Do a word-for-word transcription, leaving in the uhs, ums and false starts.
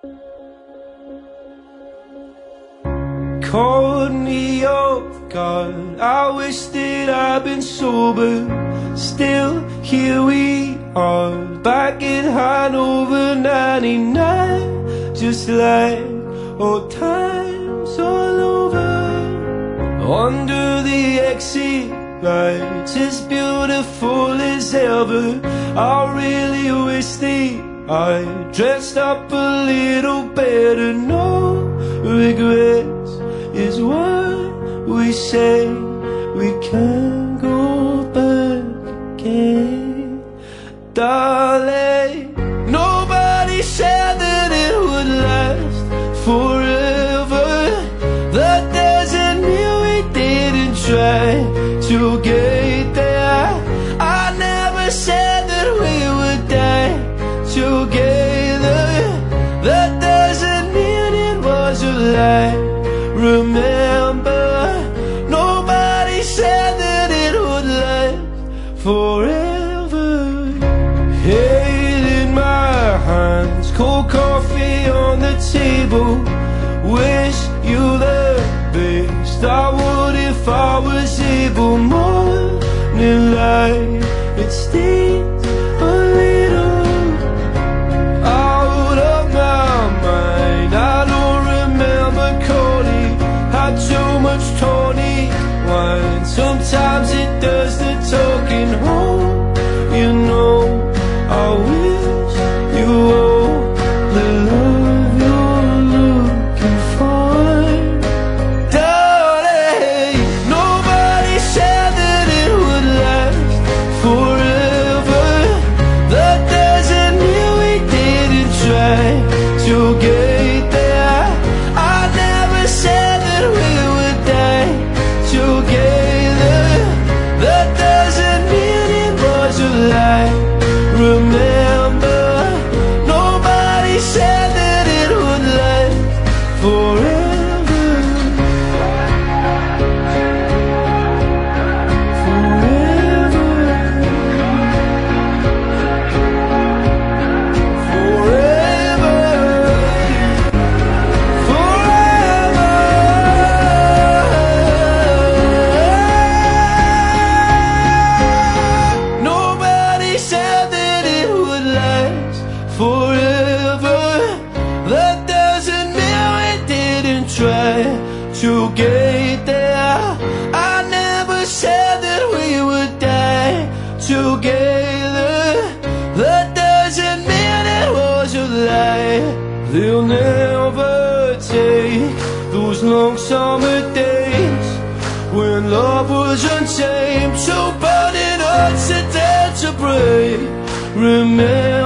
Caught me off guard, I wish that I'd been sober. Still, here we are, back at Hanover ninety-nine. Just like old times all over. Under the exit lights, as beautiful as ever. I really wish that I dressed up a little better. No regrets is what we say. We can't go back again, darling. Nobody said that it would last forever. That doesn't mean we didn't try to get there. I never said that we would die together. That doesn't mean it was a lie. Remember, nobody said that it would last forever. Head in my hands, cold coffee on the table. Wish you the best, I would if I was able. Morning light, it stings a little. Out of my mind, I don't remember calling. Had too much tonic wine, sometimes it does the talking. Home, you know, I wish you all the love you're looking for. Darling, nobody said that it would last forever. That doesn't mean we didn't try to get there. I never said that we would die together. That doesn't mean it was a lie. Remember, nobody said that it would last forever. Forever. Forever. Forever. Nobody said that it would last forever. That doesn't mean we didn't try to get there. I never said that we would die together. That doesn't mean it was a lie. They'll never take those long summer days when love was untamed, so burning hearts are dead to break. Remember